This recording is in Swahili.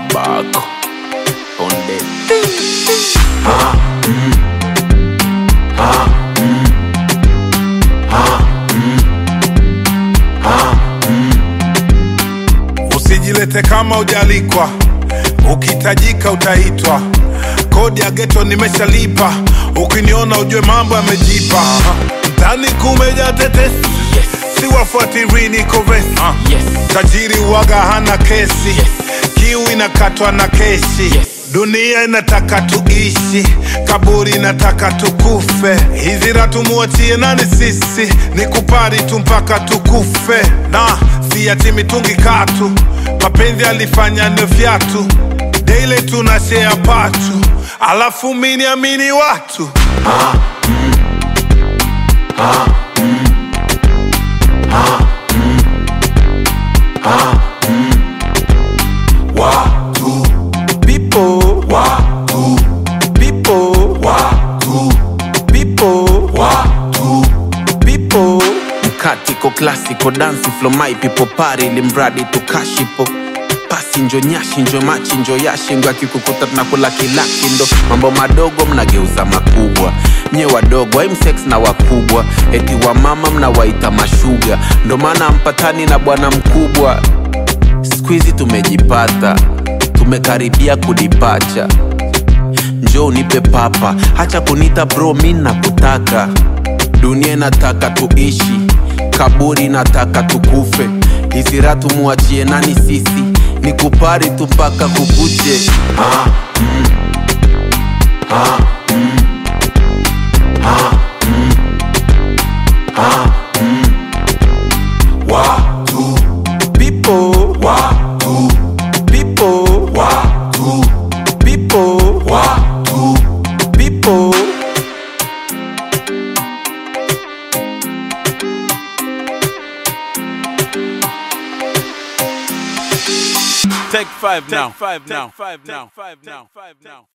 Baco Ponde Usijilete kama ujalikwa, ukitajika utaitwa. Kodi ya ghetto nimeshalipa, ukiniona ujue mambo yamejipa. Mtani kumeja tetesi, si wafuatiri niko vesi. Tajiri waga hana kesi, kiu inakatwa na keshi. Dunia inataka tuishi, kaburi inataka tukufe. Hizi ratu muachie nani sisi, ni kupari tu mpaka tukufe. Na si ati mitungi katu, mapenzi alifanya ni vyatu. Daily tunashare patu, alafu mini amini watu. Watu People Watu People Watu People Watu People Mkatiko klasiko dansi flow my people party limbradi tukashipo pasi njo nyashi njo machi njo yashi ngo akikukuta tunakula kilaki ndo mambo madogo mnageuza makubwa nye wadogo I'm sex na wakubwa eti wa mama mnawaita mashuga ndo maana mpatani na bwana mkubwa squeezy tumejipata tumekaribia kudipacha njoo nipe papa hacha kunita bro mimi nakutaka dunia inataka tuishi kaburi nataka tukufe hizi ratu muachie nani sisi ni kupari tu mpaka kukuche Watu People Watu People Watu People Watu People Take five now. Take five now.